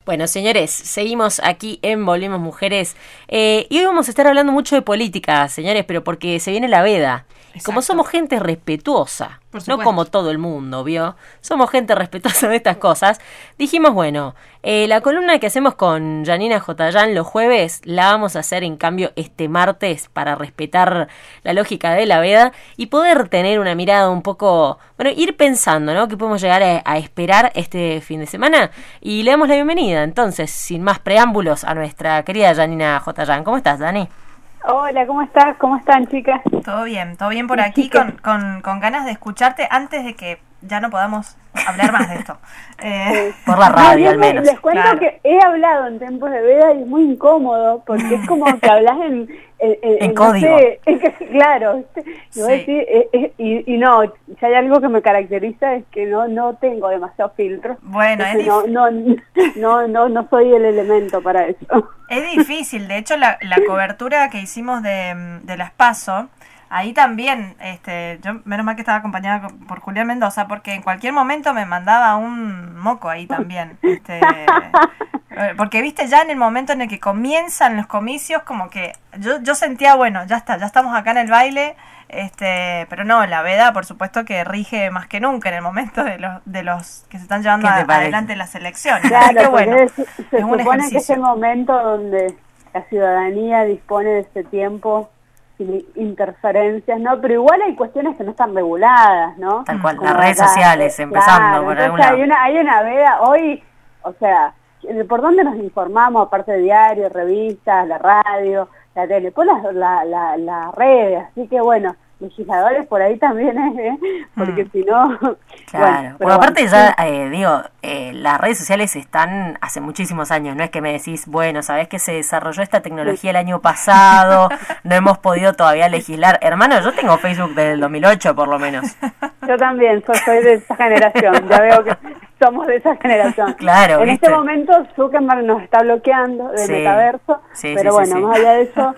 Bueno, señores, seguimos aquí en Volvemos Mujeres y hoy vamos a estar hablando mucho de política, señores, pero porque se viene la veda. Exacto. Como somos gente respetuosa, no como todo el mundo, ¿vio? Somos gente respetuosa de estas cosas. Dijimos, bueno, la columna que hacemos con Janina Jotayán los jueves la vamos a hacer en cambio este martes para respetar la lógica de la veda y poder tener una mirada un poco, bueno, ir pensando, ¿no? Que podemos llegar a esperar este fin de semana. Y le damos la bienvenida, entonces, sin más preámbulos, a nuestra querida Janina Jotayán. ¿Cómo estás, Dani? Hola, ¿cómo estás? ¿Cómo están, chicas? Todo bien por aquí, con ganas de escucharte antes de que ya no podamos hablar más de esto. Por la radio, al menos. Les cuento que he hablado en tiempos de veda y es muy incómodo, porque es como que hablas en código. No sé, claro, ¿viste? Y, voy a decir, y no, si hay algo que me caracteriza es que no tengo demasiados filtros. Bueno, no soy el elemento para eso. Es difícil, de hecho la cobertura que hicimos de las PASO, ahí también, yo menos mal que estaba acompañada por Julián Mendoza, porque en cualquier momento me mandaba un moco ahí también, porque viste, ya en el momento en el que comienzan los comicios, como que yo sentía, bueno, ya estamos acá en el baile, pero no, la veda por supuesto que rige más que nunca en el momento de los que se están llevando adelante las elecciones. Claro, que bueno, se supone que es el momento donde la ciudadanía dispone de este tiempo sin interferencias, ¿no? Pero igual hay cuestiones que no están reguladas, ¿no? Tal cual, las redes sociales, empezando por algún lado. Hay una veda hoy, o sea, ¿por dónde nos informamos? Aparte de diarios, revistas, la radio, la tele, pues las redes, así que bueno, legisladores por ahí también, porque si no... Claro, porque aparte ya, las redes sociales están hace muchísimos años, no es que me decís, bueno, sabés que se desarrolló esta tecnología el año pasado, no hemos podido todavía legislar. Hermano, yo tengo Facebook desde el 2008 por lo menos. Yo también, soy de esa generación, ya veo que somos de esa generación. Claro, en este momento Zuckerberg nos está bloqueando del metaverso, pero bueno, más allá de eso,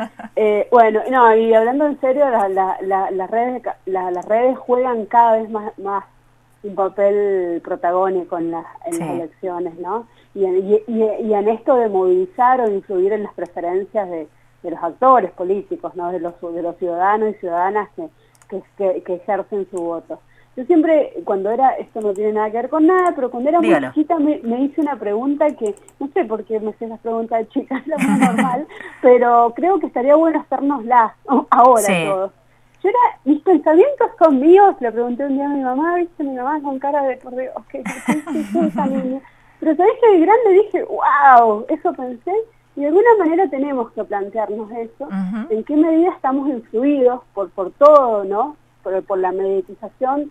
y hablando en serio, las redes juegan cada vez más un papel protagónico en las elecciones, ¿no? Y en esto de movilizar o influir en las preferencias de los actores políticos, ¿no? De los ciudadanos y ciudadanas que ejercen su voto. Yo siempre, esto no tiene nada que ver con nada, pero cuando era muy chiquita me hice una pregunta que, no sé por qué me hacía esas preguntas de chica, es lo más normal, pero creo que estaría bueno hacérnoslas ahora todos. Mis pensamientos son míos, le pregunté un día a mi mamá, ¿viste? Mi mamá con cara de, por Dios, ¿qué es esa niña? Pero sabés que de grande dije, wow, eso pensé, y de alguna manera tenemos que plantearnos eso, en qué medida estamos influidos por todo, ¿no? Por la mediatización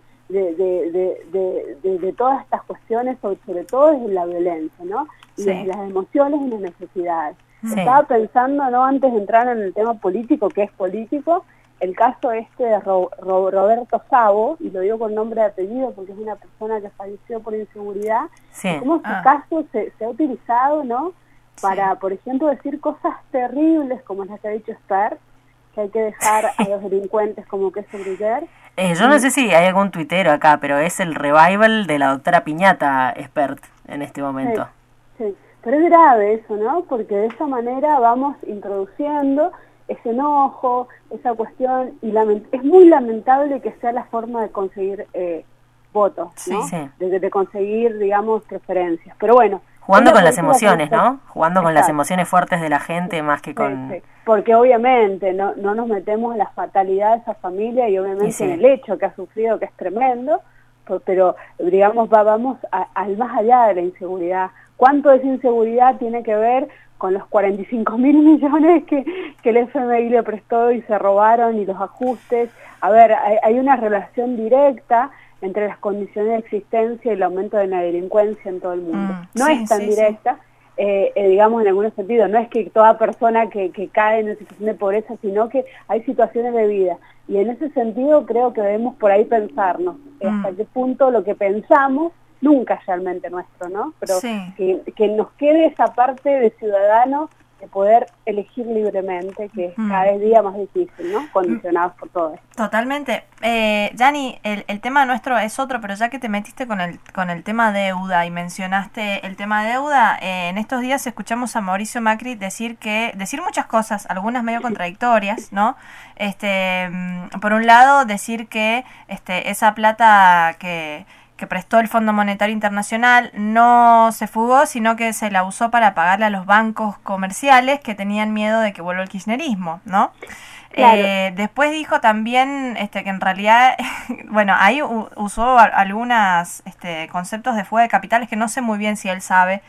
de todas estas cuestiones, sobre todo desde la violencia, ¿no? Y desde las emociones y las necesidades. Estaba pensando, ¿no? Antes de entrar en el tema político, que es político, el caso de Roberto Sabo, y lo digo con nombre y apellido porque es una persona que falleció por inseguridad, cómo su caso se ha utilizado, ¿no? Para, por ejemplo, decir cosas terribles como las que ha dicho Esther, que hay que dejar a los delincuentes como queso brillar. Yo no sé si hay algún tuitero acá, pero es el revival de la doctora Piñata expert en este momento. Sí, pero es grave eso, ¿no? Porque de esa manera vamos introduciendo ese enojo, esa cuestión, y es muy lamentable que sea la forma de conseguir votos, ¿no? De conseguir, digamos, preferencias. Pero bueno, jugando con las emociones, ¿no? Jugando con las emociones fuertes de la gente más que con... Porque obviamente no nos metemos en la fatalidad de esa familia y obviamente en el hecho que ha sufrido, que es tremendo, pero digamos, vamos al más allá de la inseguridad. ¿Cuánto de esa inseguridad tiene que ver con los 45.000 millones que el FMI le prestó y se robaron y los ajustes? A ver, hay una relación directa entre las condiciones de existencia y el aumento de la delincuencia en todo el mundo. No es tan directa, digamos en algunos sentidos, no es que toda persona que cae en una situación de pobreza, sino que hay situaciones de vida. Y en ese sentido creo que debemos por ahí pensarnos hasta qué punto lo que pensamos nunca es realmente nuestro, ¿no? Pero que nos quede esa parte de ciudadano poder elegir libremente, que es cada día más difícil, ¿no? Condicionados por todo esto. Totalmente. Yani, el tema nuestro es otro, pero ya que te metiste con el tema deuda y mencionaste el tema deuda, en estos días escuchamos a Mauricio Macri decir muchas cosas, algunas medio contradictorias, ¿no? Por un lado, decir que esa plata que prestó el Fondo Monetario Internacional no se fugó, sino que se la usó para pagarle a los bancos comerciales que tenían miedo de que vuelva el kirchnerismo, ¿no? Claro. Después dijo también que en realidad, bueno, ahí usó algunos conceptos de fuga de capitales que no sé muy bien si él sabe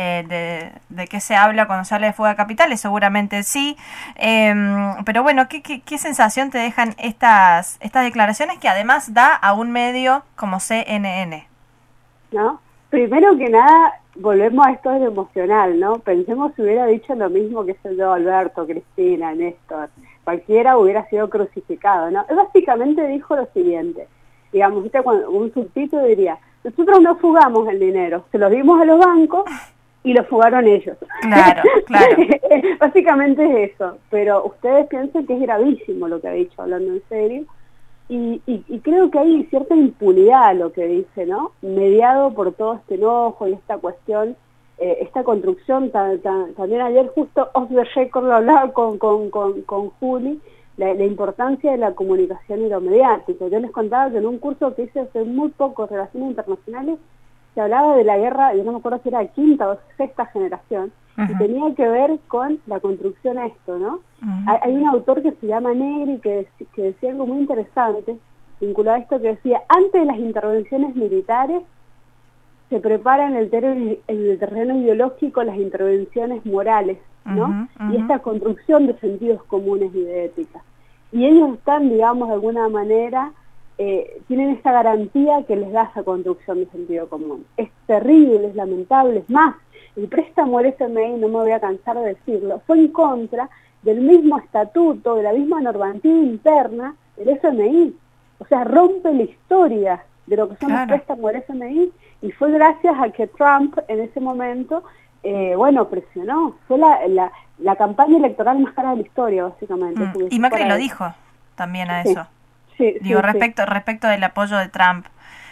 de qué se habla cuando se habla de fuga de capitales, seguramente sí, pero bueno, ¿qué sensación te dejan estas declaraciones que además da a un medio como CNN? ¿No? Primero que nada, volvemos a esto de lo emocional, ¿no? Pensemos si hubiera dicho lo mismo que yo, Alberto, Cristina, Néstor, cualquiera hubiera sido crucificado, ¿no? Él básicamente dijo lo siguiente, digamos, cuando un subtítulo diría, nosotros no fugamos el dinero, se lo dimos a los bancos y lo fugaron ellos. Claro, claro. Básicamente es eso, pero ustedes piensan que es gravísimo lo que ha dicho, hablando en serio, y creo que hay cierta impunidad lo que dice, ¿no? Mediado por todo este enojo y esta cuestión, esta construcción, también ayer justo off the record lo hablaba con Juli, la importancia de la comunicación y lo mediático. Yo les contaba que en un curso que hice hace muy poco, Relaciones Internacionales, se hablaba de la guerra, yo no me acuerdo si era quinta o sexta generación, y tenía que ver con la construcción a esto, ¿no? Hay un autor que se llama Negri que decía algo muy interesante, vinculado a esto, que decía, antes de las intervenciones militares, se preparan en el terreno ideológico las intervenciones morales, ¿no? Y esta construcción de sentidos comunes y de ética. Y ellos están, digamos, de alguna manera, tienen esa garantía que les da esa construcción de sentido común. Es terrible, es lamentable, es más, el préstamo del FMI, no me voy a cansar de decirlo, fue en contra del mismo estatuto, de la misma normativa interna del FMI. O sea, rompe la historia de lo que son los préstamos del FMI, y fue gracias a que Trump en ese momento, presionó. Fue la campaña electoral más cara de la historia, básicamente. Y Macri lo dijo también a eso. Sí, digo, respecto del apoyo de Trump.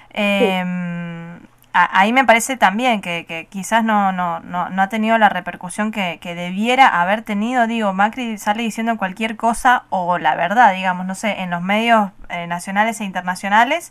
Ahí me parece también que quizás no ha tenido la repercusión que debiera haber tenido. Digo, Macri sale diciendo cualquier cosa o la verdad, digamos, no sé, en los medios nacionales e internacionales,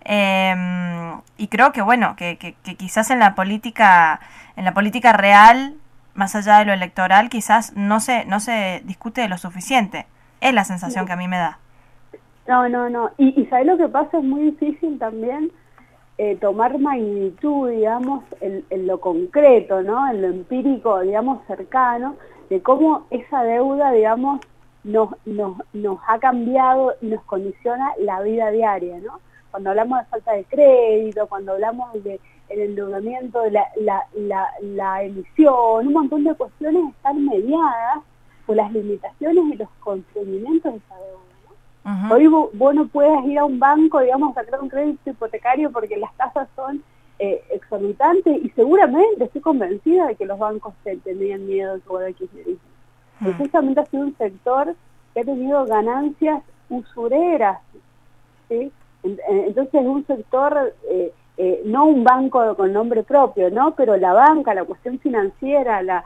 y creo que bueno, que quizás en la política real, más allá de lo electoral, quizás no se discute lo suficiente. Es la sensación que a mí me da. No. Y ¿sabes lo que pasa? Es muy difícil también tomar magnitud, digamos, en lo concreto, ¿no? En lo empírico, digamos, cercano, de cómo esa deuda, digamos, nos ha cambiado y nos condiciona la vida diaria, ¿no? Cuando hablamos de falta de crédito, cuando hablamos del endeudamiento, de la emisión, un montón de cuestiones están mediadas por las limitaciones y los constreñimientos de esa deuda. Hoy vos no puedes ir a un banco, digamos, a sacar un crédito hipotecario porque las tasas son exorbitantes, y seguramente estoy convencida de que los bancos tenían miedo de que vuelva el kirchnerismo. Porque justamente ha sido un sector que ha tenido ganancias usureras, ¿sí? Entonces es un sector, no un banco con nombre propio, ¿no? Pero la banca, la cuestión financiera, la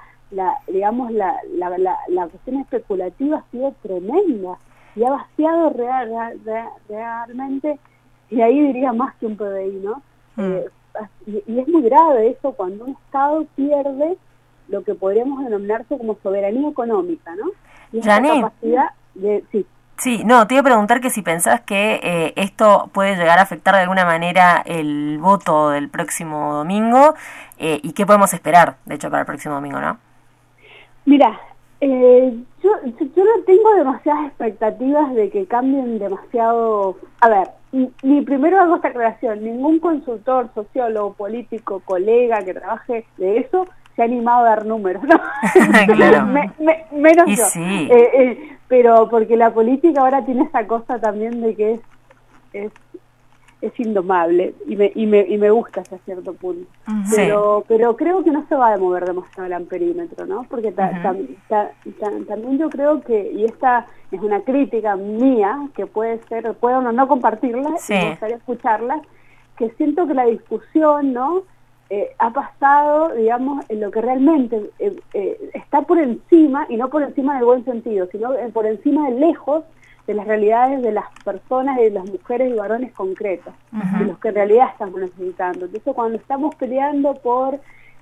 cuestión especulativa ha sido tremenda. Y ha vaciado realmente, y ahí diría más que un PBI, ¿no? Y es muy grave eso cuando un Estado pierde lo que podríamos denominarse como soberanía económica, ¿no? Y esa capacidad de... Sí, no, te iba a preguntar que si pensás que esto puede llegar a afectar de alguna manera el voto del próximo domingo, y qué podemos esperar, de hecho, para el próximo domingo, ¿no? Mira, yo no tengo demasiadas expectativas de que cambien demasiado. A ver, ni primero hago esta aclaración, ningún consultor, sociólogo, político, colega que trabaje de eso se ha animado a dar números, ¿no? Claro. Menos yo. Sí. Pero porque la política ahora tiene esa cosa también de que es indomable y me gusta hasta cierto punto. Pero creo que no se va a mover demasiado el amperímetro, ¿no? Porque también yo creo que, y esta es una crítica mía, que puedo o no compartirla, y me gustaría escucharla, que siento que la discusión, ¿no? Ha pasado, digamos, en lo que realmente está por encima, y no por encima del buen sentido, sino por encima de lejos de las realidades de las personas, de las mujeres y varones concretos, de los que en realidad estamos necesitando. Entonces, cuando estamos peleando por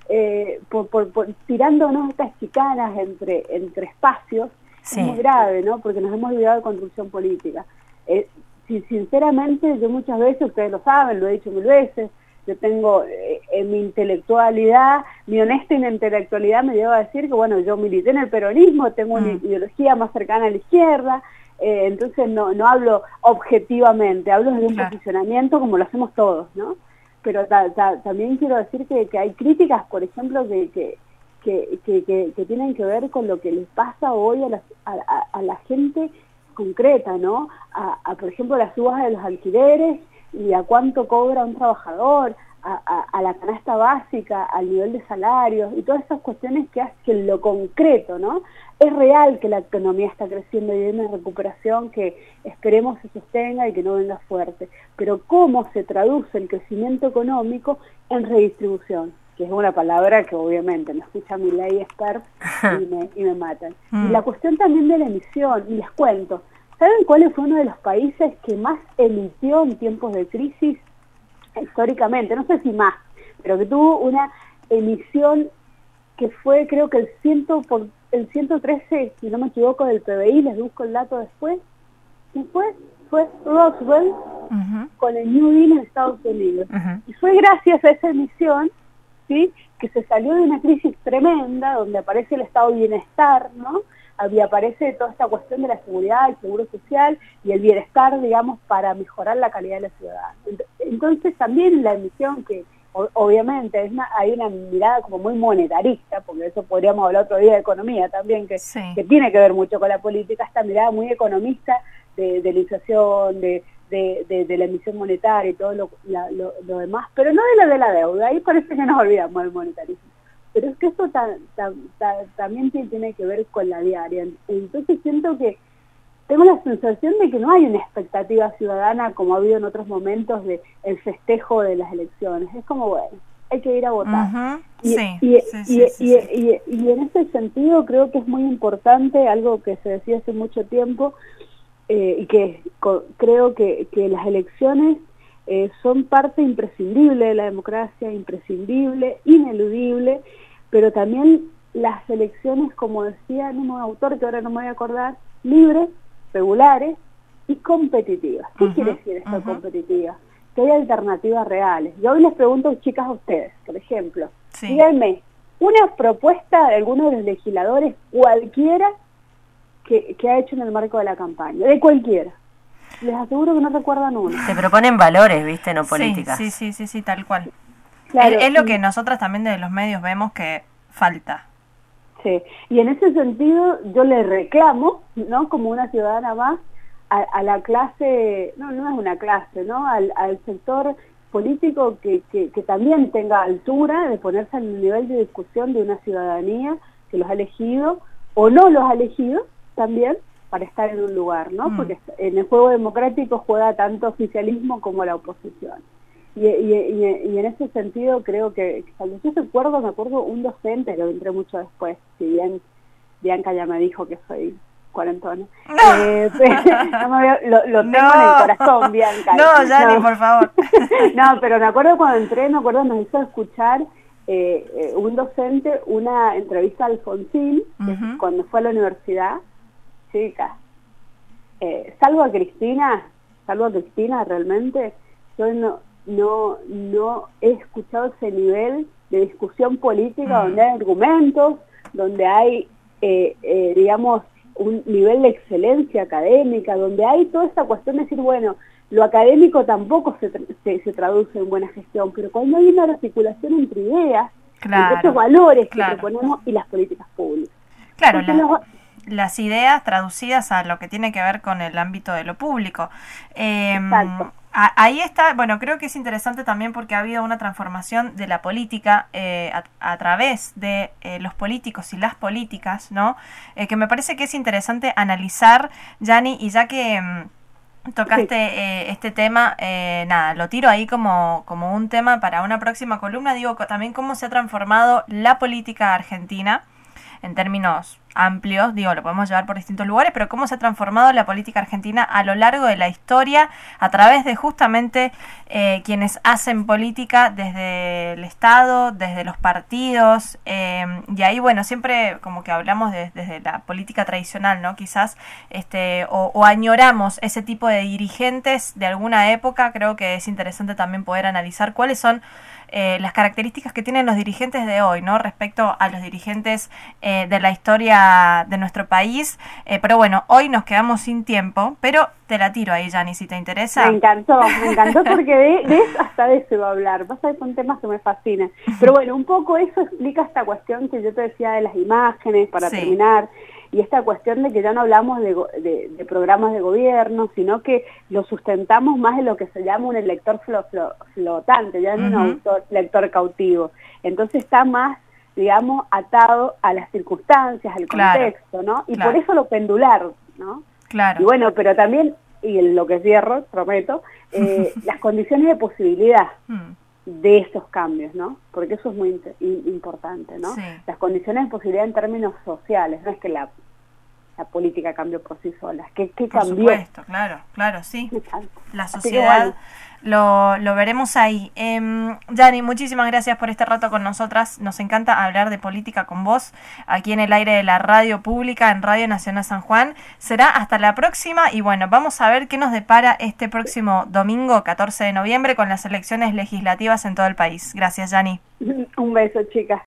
tirándonos estas chicanas entre espacios, es muy grave, ¿no? Porque nos hemos olvidado de construcción política. Sinceramente, yo muchas veces, ustedes lo saben, lo he dicho 1000 veces, yo tengo en mi intelectualidad, mi honesta intelectualidad me lleva a decir que, bueno, yo milité en el peronismo, tengo una ideología más cercana a la izquierda, entonces no hablo objetivamente, hablo desde un posicionamiento como lo hacemos todos, ¿no? Pero también quiero decir que hay críticas, por ejemplo, que tienen que ver con lo que les pasa hoy a la gente concreta, ¿no? Por ejemplo, las subas de los alquileres y a cuánto cobra un trabajador, a la canasta básica, al nivel de salarios y todas esas cuestiones que hacen que lo concreto, ¿no? Es real que la economía está creciendo y hay una recuperación que esperemos se sostenga y que no venga fuerte, pero ¿cómo se traduce el crecimiento económico en redistribución? Que es una palabra que obviamente me escucha mi ley expert y me matan. Y la cuestión también de la emisión, y les cuento, ¿saben cuál fue uno de los países que más emitió en tiempos de crisis históricamente? No sé si más, pero que tuvo una emisión que fue, creo que el 113, si no me equivoco, del PBI, les busco el dato después. ¿Quién fue? Fue Roosevelt con el New Deal en Estados Unidos. Y fue gracias a esa emisión, ¿sí?, que se salió de una crisis tremenda, donde aparece el estado de bienestar, ¿no? Aparece toda esta cuestión de la seguridad, el seguro social y el bienestar, digamos, para mejorar la calidad de la ciudadana. Entonces también la emisión, que obviamente hay una mirada como muy monetarista, porque eso podríamos hablar otro día de economía también, que tiene que ver mucho con la política, esta mirada muy economista de la inflación, de la emisión monetaria y todo lo demás, pero no de la deuda. Ahí parece que nos olvidamos del monetarismo. Pero es que eso también tiene que ver con la diaria. Entonces siento que tengo la sensación de que no hay una expectativa ciudadana como ha habido en otros momentos de el festejo de las elecciones. Es como, bueno, hay que ir a votar. Y en ese sentido creo que es muy importante algo que se decía hace mucho tiempo, y que creo que las elecciones son parte imprescindible de la democracia, imprescindible, ineludible, pero también las elecciones, como decía un autor que ahora no me voy a acordar, libres, regulares y competitivas. ¿Qué quiere decir esto competitiva? Que hay alternativas reales. Yo hoy les pregunto, chicas, a ustedes, por ejemplo, díganme una propuesta de alguno de los legisladores cualquiera que ha hecho en el marco de la campaña, de cualquiera. Les aseguro que no recuerdan uno. Se proponen valores, ¿viste? No políticas. Sí, tal cual. Claro, es lo que nosotras también de los medios vemos que falta. Sí, y en ese sentido yo le reclamo, ¿no?, como una ciudadana más, a la clase, no es una clase, ¿no?, al sector político que también tenga altura de ponerse en el nivel de discusión de una ciudadanía que los ha elegido o no los ha elegido también para estar en un lugar, ¿no? Porque en el juego democrático juega tanto oficialismo como la oposición. Y en ese sentido creo que cuando yo me acuerdo un docente que entré mucho después, si bien Bianca ya me dijo que soy cuarentona, lo tengo en el corazón, Bianca. Ni por favor. No, pero me acuerdo cuando entré, nos hizo escuchar un docente una entrevista a Alfonsín, cuando fue a la universidad. Chicas, salvo a Cristina realmente, yo no he escuchado ese nivel de discusión política donde hay argumentos, donde hay, digamos, un nivel de excelencia académica, donde hay toda esta cuestión de decir, bueno, lo académico tampoco se traduce en buena gestión, pero cuando hay una articulación entre ideas, entre esos valores que proponemos y las políticas públicas. Claro, las ideas traducidas a lo que tiene que ver con el ámbito de lo público. Exacto. Ahí está, bueno, creo que es interesante también porque ha habido una transformación de la política a través de los políticos y las políticas, ¿no? Que me parece que es interesante analizar, Yani, y ya que tocaste este tema, nada, lo tiro ahí como un tema para una próxima columna. Digo, también cómo se ha transformado la política argentina en términos amplios, digo, lo podemos llevar por distintos lugares, pero cómo se ha transformado la política argentina a lo largo de la historia a través de justamente quienes hacen política desde el Estado, desde los partidos, y ahí, bueno, siempre como que hablamos desde la política tradicional, ¿no? Quizás, o añoramos ese tipo de dirigentes de alguna época. Creo que es interesante también poder analizar cuáles son las características que tienen los dirigentes de hoy, ¿no? Respecto a los dirigentes de la historia de nuestro país. Pero bueno, hoy nos quedamos sin tiempo, pero te la tiro ahí, Yani, si te interesa. Me encantó porque hasta de eso iba a hablar. Vas a ver, son temas que me fascinan. Pero bueno, un poco eso explica esta cuestión que yo te decía de las imágenes, para terminar. Y esta cuestión de que ya no hablamos de programas de gobierno, sino que lo sustentamos más en lo que se llama un lector flotante, ya no un lector cautivo. Entonces está más, digamos, atado a las circunstancias, al contexto, ¿no? Y por eso lo pendular, ¿no? Claro. Y bueno, pero también, y en lo que cierro, prometo, las condiciones de posibilidad de esos cambios, ¿no? Porque eso es muy importante, ¿no? Sí. Las condiciones de posibilidad en términos sociales, no es que la política cambió por sí sola, ¿qué cambió? Por supuesto, claro, sí. La sociedad, lo veremos ahí. Yani, muchísimas gracias por este rato con nosotras. Nos encanta hablar de política con vos aquí en el aire de la radio pública, en Radio Nacional San Juan. Será hasta la próxima y bueno, vamos a ver qué nos depara este próximo domingo, 14 de noviembre, con las elecciones legislativas en todo el país. Gracias, Yani. Un beso, chicas.